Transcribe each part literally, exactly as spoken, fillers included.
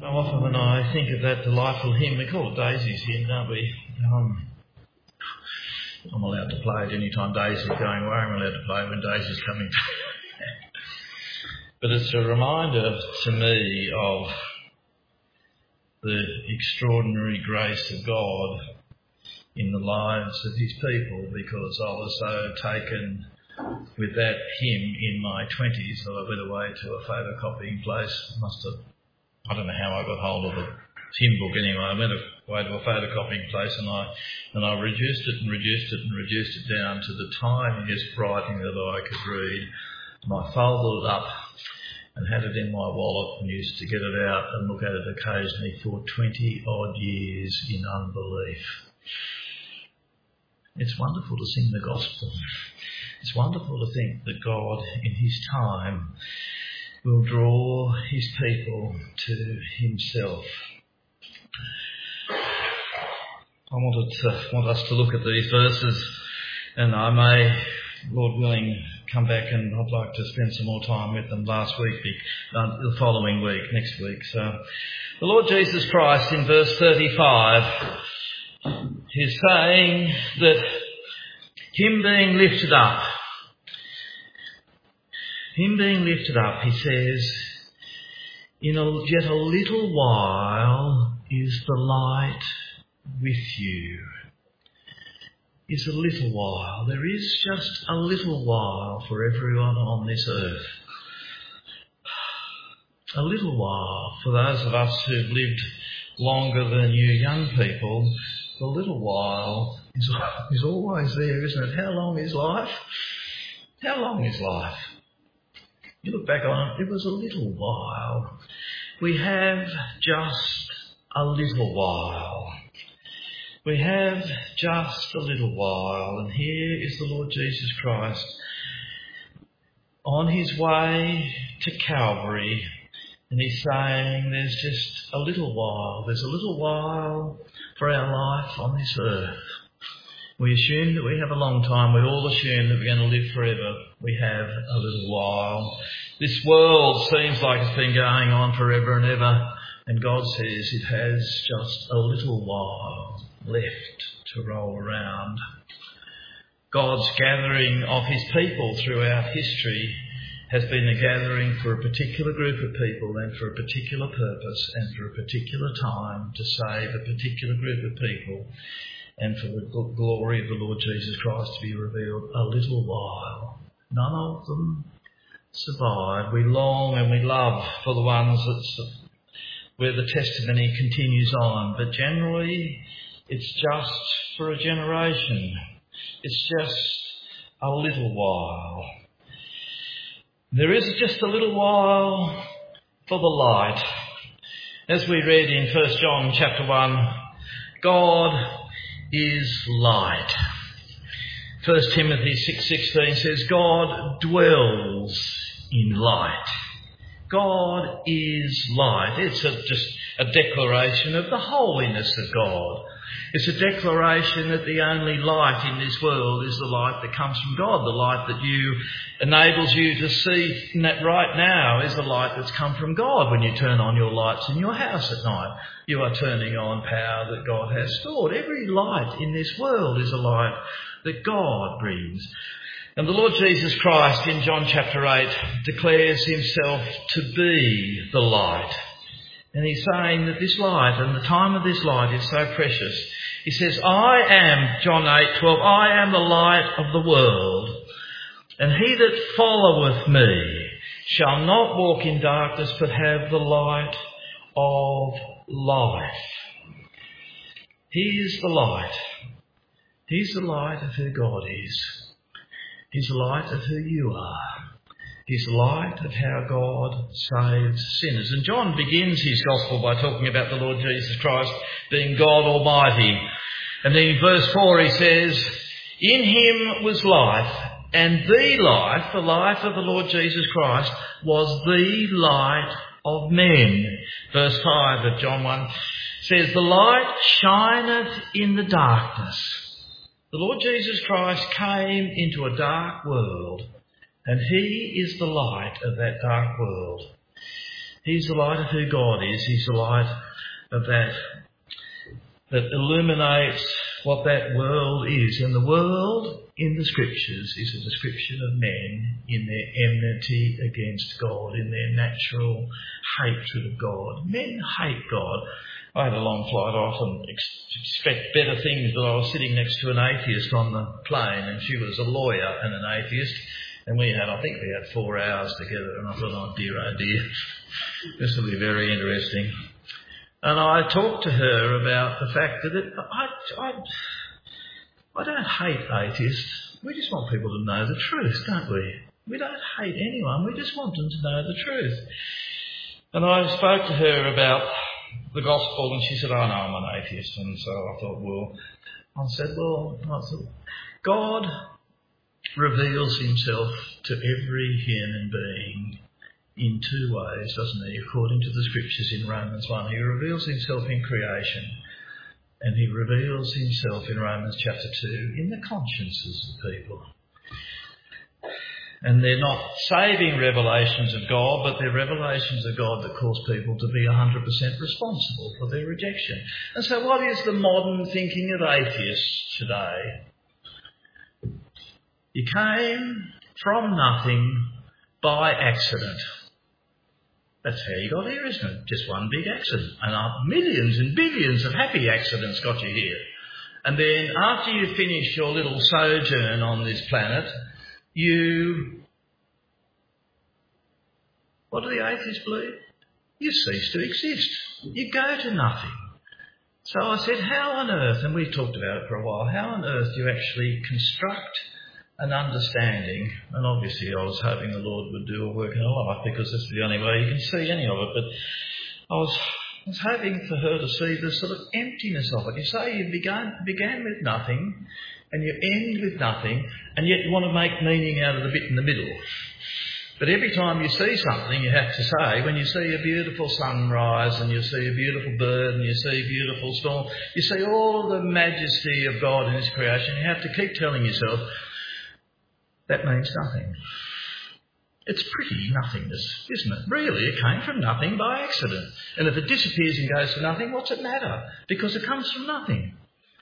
So often when I think of that delightful hymn, we call it Daisy's hymn, don't we? Um, I'm allowed to play it any time Daisy's going away. I'm allowed to play it when Daisy's coming back. But it's a reminder to me of the extraordinary grace of God in the lives of his people, because I was so taken with that hymn in my twenties that I went away to a photocopying place. I must have, I don't know how I got hold of the hymn book anyway. I went away to a photocopying place and I and I reduced it and reduced it and reduced it down to the tiniest writing that I could read. And I folded it up and had it in my wallet and used to get it out and look at it occasionally for twenty odd years in unbelief. It's wonderful to sing the gospel. It's wonderful to think that God, in his time, will draw his people to himself. I wanted to want us to look at these verses, and I may, Lord willing, come back and I'd like to spend some more time with them last week, uh, the following week, next week. So, the Lord Jesus Christ in verse thirty-five is saying that him being lifted up, him being lifted up, he says, in a, yet a little while is the light with you. Is a little while. There is just a little while for everyone on this earth. A little while for those of us who've lived longer than you young people. A little while is, is always there, isn't it? How long is life? How long is life? You look back on it, it was a little while. We have just a little while. We have just a little while. And here is the Lord Jesus Christ on his way to Calvary. And he's saying there's just a little while. There's a little while for our life on this earth. We assume that we have a long time. We all assume that we're going to live forever. We have a little while. This world seems like it's been going on forever and ever. And God says it has just a little while left to roll around. God's gathering of his people throughout history has been a gathering for a particular group of people and for a particular purpose and for a particular time to save a particular group of people and for the glory of the Lord Jesus Christ to be revealed a little while. None of them survive. We long and we love for the ones that where the testimony continues on, but generally it's just for a generation. It's just a little while. There is just a little while for the light. As we read in First John chapter one, God is light. First Timothy six sixteen says God dwells in light. God is light. It's a, just a declaration of the holiness of God. It's a declaration that the only light in this world is the light that comes from God. The light that you enables you to see right now is the light that's come from God. When you turn on your lights in your house at night, you are turning on power that God has stored. Every light in this world is a light that God brings. And the Lord Jesus Christ in John chapter eight declares himself to be the light. And he's saying that this light and the time of this light is so precious. He says, I am, John eight twelve, I am the light of the world. And he that followeth me shall not walk in darkness but have the light of life. He is the light. He's the light of who God is. He's the light of who you are. He's the light of how God saves sinners. And John begins his gospel by talking about the Lord Jesus Christ being God Almighty. And then in verse four he says, in him was life, and the life, the life of the Lord Jesus Christ, was the light of men. Verse five of John one says, the light shineth in the darkness. The Lord Jesus Christ came into a dark world, and he is the light of that dark world. He's the light of who God is. He's the light of that, that illuminates what that world is. And the world in the Scriptures is a description of men in their enmity against God, in their natural hatred of God. Men hate God. I had a long flight. I often expect better things, but I was sitting next to an atheist on the plane, and she was a lawyer and an atheist. And we had, I think we had four hours together, and I thought, oh dear, oh dear, this will be very interesting. And I talked to her about the fact that it, I, I, I don't hate atheists. We just want people to know the truth, don't we? We don't hate anyone. We just want them to know the truth. And I spoke to her about the gospel, and she said, oh no, I'm an atheist. And so I thought, well, I said, well, I thought, God reveals himself to every human being in two ways, doesn't he? According to the Scriptures in Romans one. He reveals himself in creation, and he reveals himself in Romans chapter two in the consciences of people. And they're not saving revelations of God, but they're revelations of God that cause people to be one hundred percent responsible for their rejection. And so what is the modern thinking of atheists today? You came from nothing by accident. That's how you got here, isn't it? Just one big accident. And uh, millions and billions of happy accidents got you here. And then after you finish your little sojourn on this planet, you... What do the atheists believe? You cease to exist. You go to nothing. So I said, how on earth, and we talked about it for a while, how on earth do you actually construct an understanding? And obviously I was hoping the Lord would do a work in her life, because that's the only way you can see any of it. But I was, I was hoping for her to see the sort of emptiness of it. You say you began, began with nothing, and you end with nothing, and yet you want to make meaning out of the bit in the middle. But every time you see something, you have to say, when you see a beautiful sunrise and you see a beautiful bird and you see a beautiful storm, you see all of the majesty of God in his creation, you have to keep telling yourself, that means nothing. It's pretty nothingness, isn't it? Really, it came from nothing by accident. And if it disappears and goes to nothing, what's it matter? Because it comes from nothing.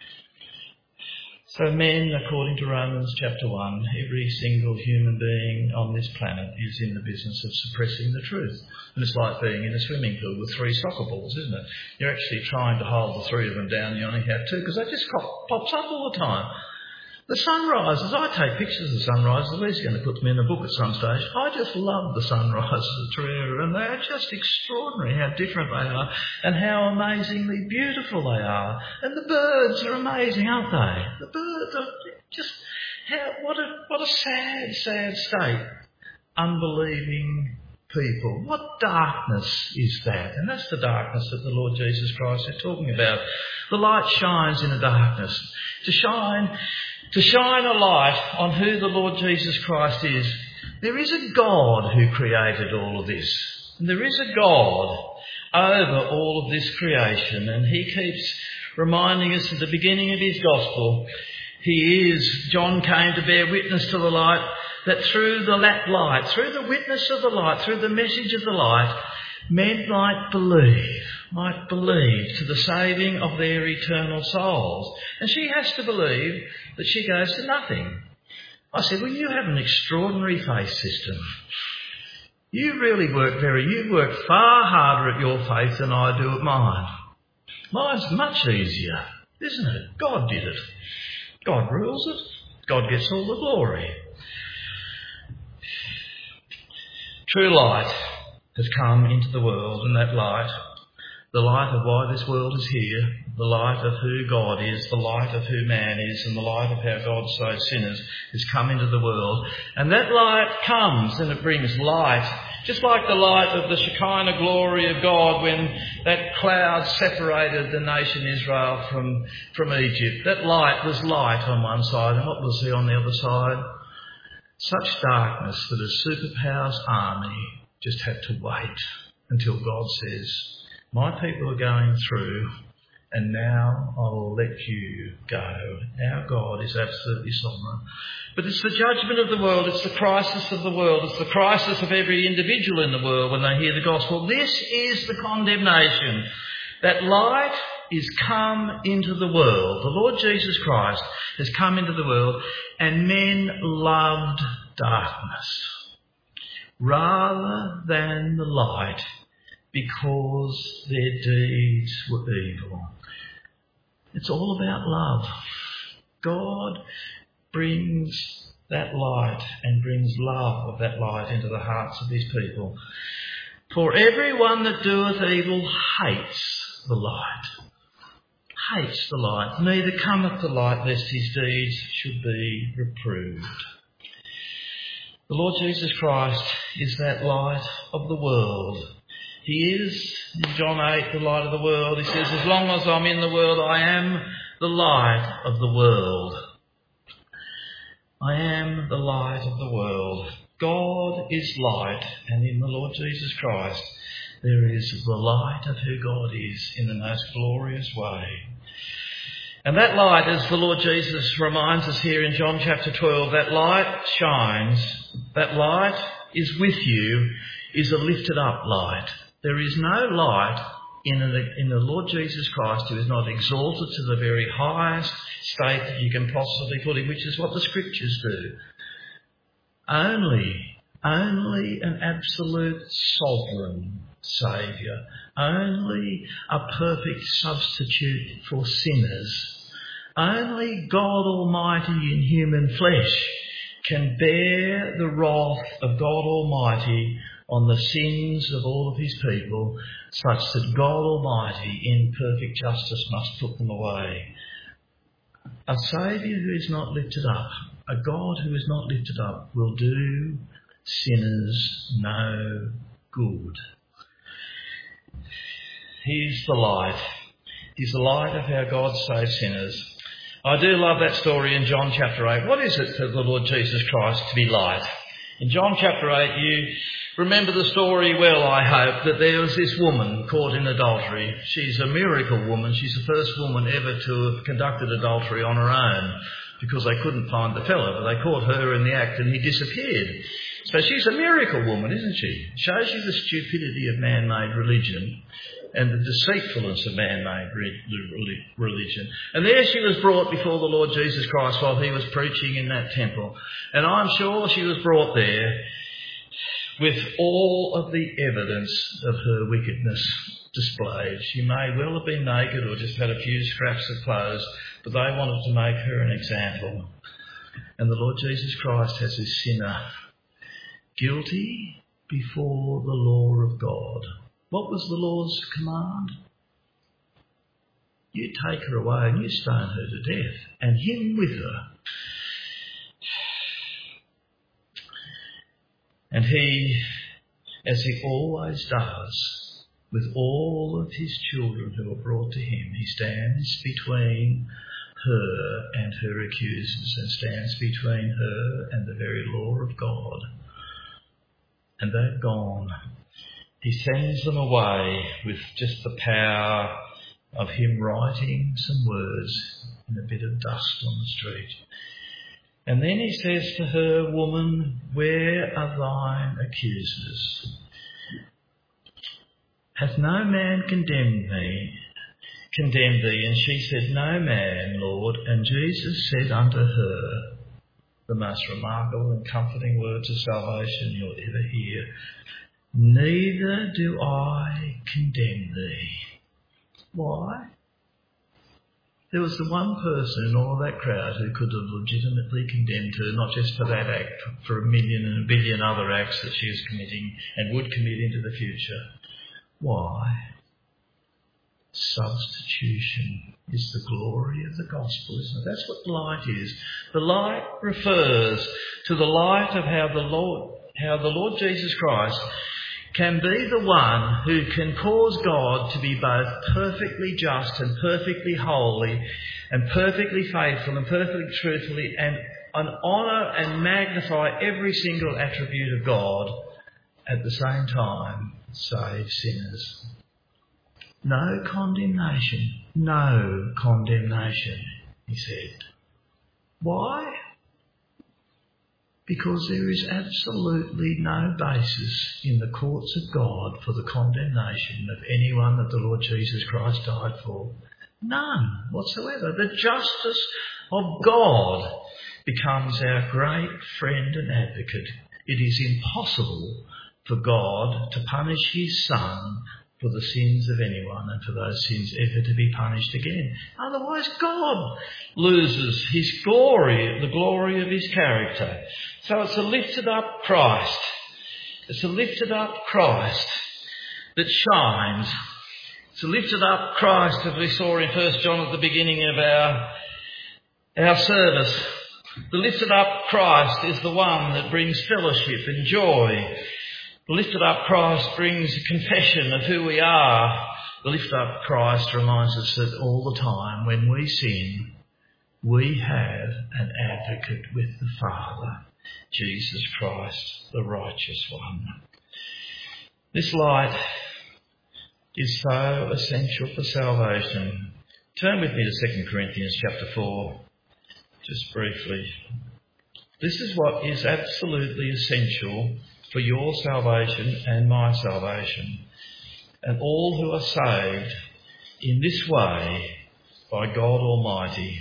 So men, according to Romans chapter one, every single human being on this planet is in the business of suppressing the truth. And it's like being in a swimming pool with three soccer balls, isn't it? You're actually trying to hold the three of them down, you only have two, because that just pop, pops up all the time. The sunrises, I take pictures of sunrises. Lee's going to put them in a book at some stage. I just love the sunrises at Tarera, and they are just extraordinary how different they are and how amazingly beautiful they are. And the birds are amazing, aren't they? The birds are just, how, what a, what a sad, sad state. Unbelieving people. What darkness is that? And that's the darkness that the Lord Jesus Christ is talking about. The light shines in the darkness. To shine... To shine a light on who the Lord Jesus Christ is. There is a God who created all of this. And there is a God over all of this creation. And he keeps reminding us at the beginning of his gospel, he is, John came to bear witness to the light, that through the light, through the witness of the light, through the message of the light, men might believe, might believe to the saving of their eternal souls. And she has to believe that she goes to nothing. I said, well, you have an extraordinary faith system. You really work very, you work far harder at your faith than I do at mine. Mine's much easier, isn't it? God did it. God rules it. God gets all the glory. True light has come into the world, and that light, the light of why this world is here, the light of who God is, the light of who man is, and the light of how God saves sinners, has come into the world. And that light comes and it brings light, just like the light of the Shekinah glory of God when that cloud separated the nation Israel from, from Egypt. That light was light on one side, and what was there on the other side? Such darkness that a superpower's army just had to wait until God says, my people are going through and now I will let you go. Our God is absolutely sovereign. But it's the judgment of the world, it's the crisis of the world, it's the crisis of every individual in the world when they hear the gospel. This is the condemnation, that light is come into the world. The Lord Jesus Christ has come into the world, and men loved darkness rather than the light, because their deeds were evil. It's all about love. God brings that light and brings love of that light into the hearts of his people. For everyone that doeth evil hates the light. Hates the light. Neither cometh to light, lest his deeds should be reproved. The Lord Jesus Christ is that light of the world. He is, in John eight, the light of the world. He says, as long as I'm in the world, I am the light of the world. I am the light of the world. God is light, and in the Lord Jesus Christ there is the light of who God is in the most glorious way. And that light, as the Lord Jesus reminds us here in John chapter twelve, that light shines, that light is with you, is a lifted up light. There is no light in the, in the Lord Jesus Christ who is not exalted to the very highest state that you can possibly put him, which is what the Scriptures do. Only, only an absolute sovereign Saviour, only a perfect substitute for sinners, only God Almighty in human flesh can bear the wrath of God Almighty on the sins of all of his people, such that God Almighty in perfect justice must put them away. A Saviour who is not lifted up, a God who is not lifted up, will do sinners no good. He's the light. He's the light of how God saves sinners. I do love that story in John chapter eight. What is it for the Lord Jesus Christ to be light? In John chapter eight, you remember the story well, I hope, that there was this woman caught in adultery. She's a miracle woman. She's the first woman ever to have conducted adultery on her own, because they couldn't find the fellow, but they caught her in the act and he disappeared. So she's a miracle woman, isn't she? Shows you the stupidity of man-made religion and the deceitfulness of man-made re- religion. And there she was brought before the Lord Jesus Christ while he was preaching in that temple. And I'm sure she was brought there with all of the evidence of her wickedness displayed. She may well have been naked or just had a few scraps of clothes, but they wanted to make her an example. And the Lord Jesus Christ has this sinner guilty before the law of God. What was the law's command? You take her away and you stone her to death, and him with her. And he, as he always does, with all of his children who are brought to him, he stands between her and her accusers, and stands between her and the very law of God. And they've gone. He sends them away with just the power of him writing some words in a bit of dust on the street. And then he says to her, Woman, where are thine accusers? Hath no man condemned me, condemned thee? And she said, No man, Lord. And Jesus said unto her, the most remarkable and comforting words of salvation you'll ever hear, Neither do I condemn thee. Why? There was the one person in all that crowd who could have legitimately condemned her, not just for that act, for a million and a billion other acts that she was committing and would commit into the future. Why? Substitution is the glory of the gospel, isn't it? That's what the light is. The light refers to the light of how the Lord, how the Lord Jesus Christ can be the one who can cause God to be both perfectly just and perfectly holy and perfectly faithful and perfectly truthfully, and, and honour and magnify every single attribute of God at the same time save sinners. No condemnation. No condemnation, he said. Why? Because there is absolutely no basis in the courts of God for the condemnation of anyone that the Lord Jesus Christ died for. None whatsoever. The justice of God becomes our great friend and advocate. It is impossible for God to punish his Son for the sins of anyone and for those sins ever to be punished again. Otherwise God loses his glory, the glory of his character. So it's a lifted up Christ. It's a lifted up Christ that shines. It's a lifted up Christ that we saw in First John at the beginning of our, our service. The lifted up Christ is the one that brings fellowship and joy. The lifted up Christ brings a confession of who we are. The lifted up Christ reminds us that all the time when we sin, we have an advocate with the Father, Jesus Christ, the righteous one. This light is so essential for salvation. Turn with me to Second Corinthians chapter four, just briefly. This is what is absolutely essential for your salvation and my salvation. And all who are saved in this way by God Almighty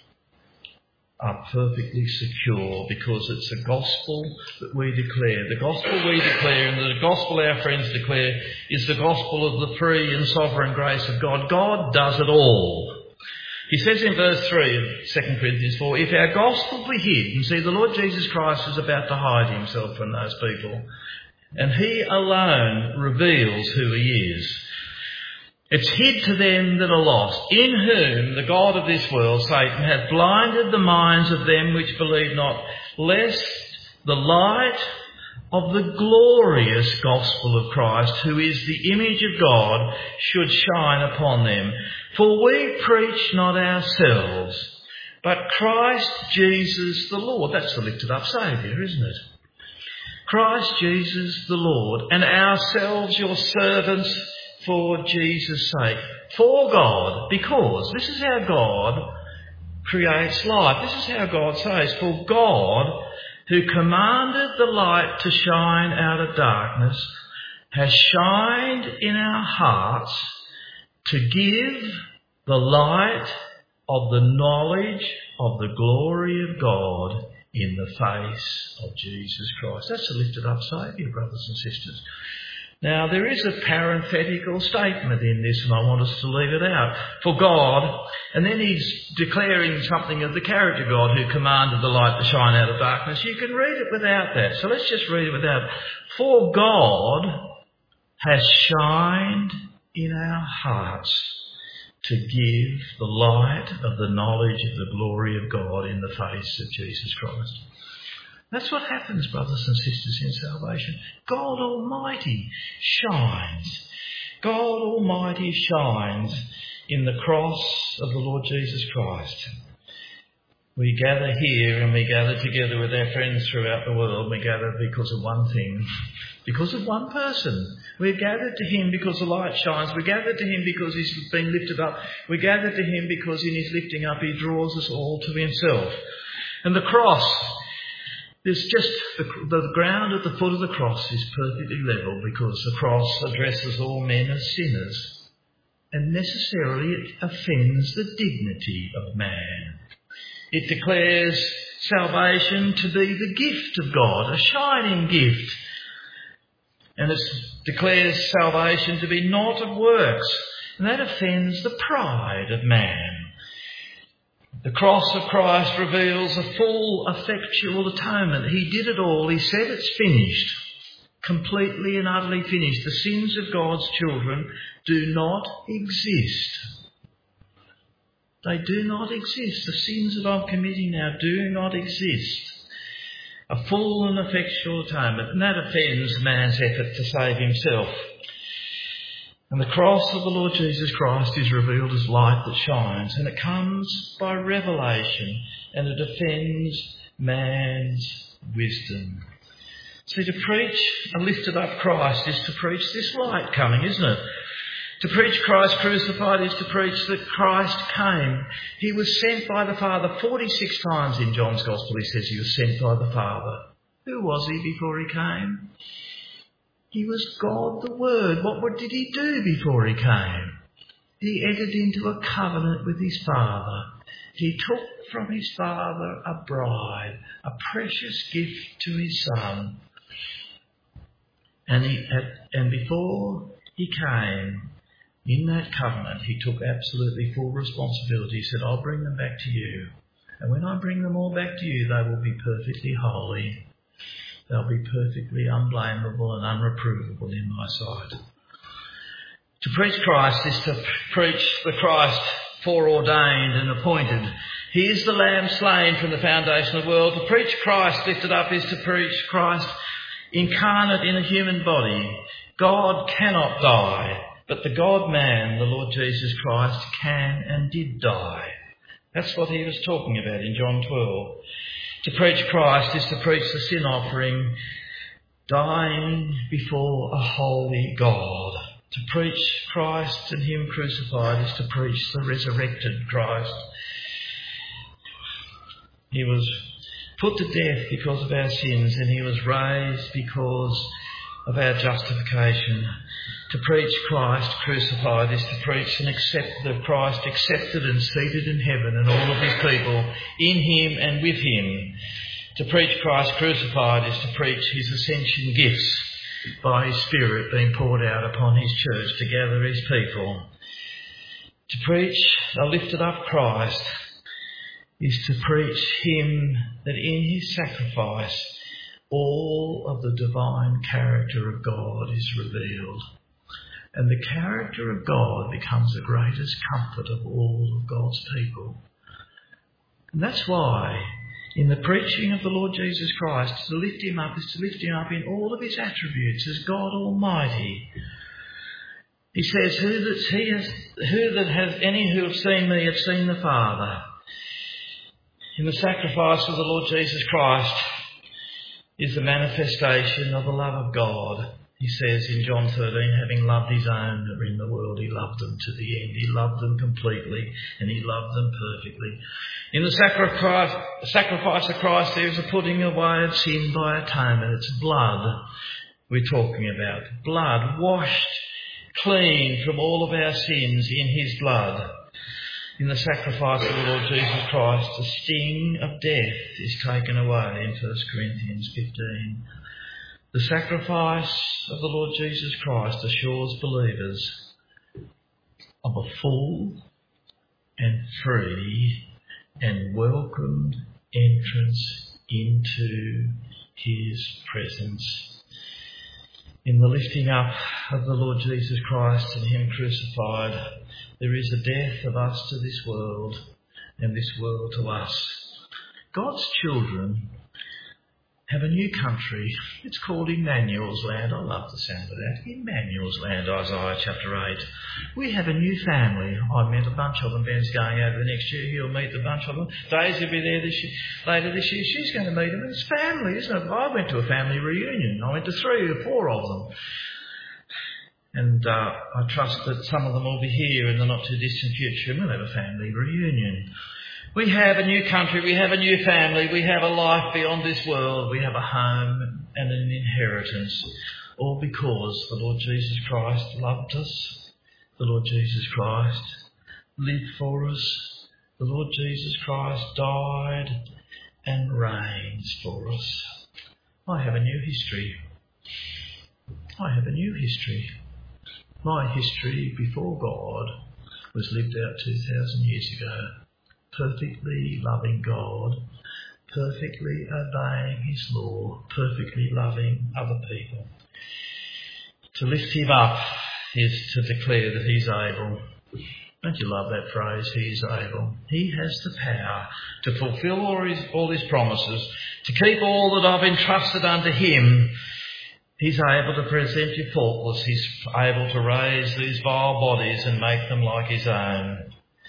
are perfectly secure because it's a gospel that we declare. The gospel we declare and the gospel our friends declare is the gospel of the free and sovereign grace of God. God does it all. He says in verse three of Second Corinthians four, if our gospel be hid, and see the Lord Jesus Christ is about to hide himself from those people, and he alone reveals who he is. It's hid to them that are lost, in whom the God of this world, Satan, hath blinded the minds of them which believe not, lest the light of the glorious gospel of Christ, who is the image of God, should shine upon them. For we preach not ourselves, but Christ Jesus the Lord. That's the lifted up Saviour, isn't it? Christ Jesus the Lord, and ourselves your servants for Jesus' sake. For God, because this is how God creates life. This is how God says, for God, who commanded the light to shine out of darkness, has shined in our hearts to give the light of the knowledge of the glory of God in the face of Jesus Christ. That's a lifted up Saviour, brothers and sisters. Now, there is a parenthetical statement in this, and I want us to leave it out. For God, and then he's declaring something of the character of God who commanded the light to shine out of darkness. You can read it without that. So let's just read it without. For God has shined in our hearts to give the light of the knowledge of the glory of God in the face of Jesus Christ. That's what happens, brothers and sisters, in salvation. God Almighty shines. God Almighty shines in the cross of the Lord Jesus Christ. We gather here and we gather together with our friends throughout the world. We gather because of one thing, because of one person. We're gathered to him because the light shines. We're gathered to him because he's been lifted up. We're gathered to him because in his lifting up he draws us all to himself. And the cross, there's just the, the ground at the foot of the cross is perfectly level because the cross addresses all men as sinners. And necessarily it offends the dignity of man. It declares salvation to be the gift of God, a shining gift. And it declares salvation to be not of works. And that offends the pride of man. The cross of Christ reveals a full, effectual atonement. He did it all. He said it's finished. Completely and utterly finished. The sins of God's children do not exist. They do not exist. The sins that I'm committing now do not exist. A full and effectual atonement. And that offends man's effort to save himself. And the cross of the Lord Jesus Christ is revealed as light that shines. And it comes by revelation. And it offends man's wisdom. See, to preach a lifted up Christ is to preach this light coming, isn't it? To preach Christ crucified is to preach that Christ came. He was sent by the Father. forty-six times in John's Gospel he says he was sent by the Father. Who was he before he came? He was God the Word. What did he do before he came? He entered into a covenant with his Father. He took from his Father a bride, a precious gift to his Son. And, he, and before he came, in that covenant, he took absolutely full responsibility. He said, I'll bring them back to you. And when I bring them all back to you, they will be perfectly holy. They'll be perfectly unblameable and unreprovable in my sight. To preach Christ is to preach the Christ foreordained and appointed. He is the Lamb slain from the foundation of the world. To preach Christ lifted up is to preach Christ incarnate in a human body. God cannot die, but the God-man, the Lord Jesus Christ, can and did die. That's what he was talking about in John twelve. To preach Christ is to preach the sin offering, dying before a holy God. To preach Christ and him crucified is to preach the resurrected Christ. He was put to death because of our sins, and he was raised because of our justification. To preach Christ crucified is to preach and accept the Christ accepted and seated in heaven and all of his people in him and with him. To preach Christ crucified is to preach his ascension gifts by his Spirit being poured out upon his church to gather his people. To preach a lifted up Christ is to preach him that in his sacrifice all of the divine character of God is revealed. And the character of God becomes the greatest comfort of all of God's people. And that's why in the preaching of the Lord Jesus Christ, to lift him up is to lift him up in all of his attributes as God Almighty. He says, who that, he has, who that has any who have seen me have seen the Father. In the sacrifice of the Lord Jesus Christ is the manifestation of the love of God. He says in John thirteen, having loved his own that were in the world, he loved them to the end. He loved them completely and he loved them perfectly. In the sacrifice, sacrifice of Christ, there is a putting away of sin by atonement. It's blood we're talking about. Blood washed clean from all of our sins in his blood. In the sacrifice of the Lord Jesus Christ, the sting of death is taken away in First Corinthians fifteen. The sacrifice of the Lord Jesus Christ assures believers of a full and free and welcomed entrance into his presence. In the lifting up of the Lord Jesus Christ and him crucified, there is a death of us to this world and this world to us. God's children have a new country. It's called Emmanuel's Land. I love the sound of that. Emmanuel's Land, Isaiah chapter eight. We have a new family. I met a bunch of them. Ben's going over the next year. He'll meet a bunch of them. Daisy will be there this year, later this year. She's going to meet them. It's family, isn't it? I went to a family reunion. I went to three or four of them. And uh, I trust that some of them will be here in the not too distant future and we'll have a family reunion. We have a new country, we have a new family, we have a life beyond this world, we have a home and an inheritance, all because the Lord Jesus Christ loved us, the Lord Jesus Christ lived for us, the Lord Jesus Christ died and reigns for us. I have a new history. I have a new history. My history before God was lived out two thousand years ago. Perfectly loving God, perfectly obeying his law, perfectly loving other people. To lift him up is to declare that he's able. Don't you love that phrase, he is able? He has the power to fulfil all his, all his promises, to keep all that I've entrusted unto him. He's able to present you faultless. He's able to raise these vile bodies and make them like his own.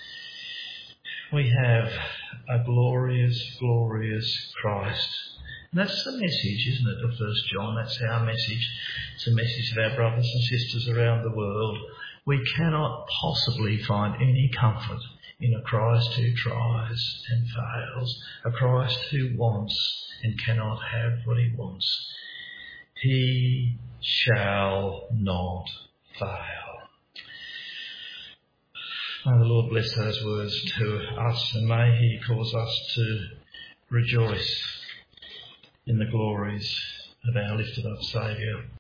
We have a glorious, glorious Christ. And that's the message, isn't it, of First John? That's our message. It's a message of our brothers and sisters around the world. We cannot possibly find any comfort in a Christ who tries and fails, a Christ who wants and cannot have what he wants. He shall not fail. May the Lord bless those words to us, and may he cause us to rejoice in the glories of our lifted up Saviour.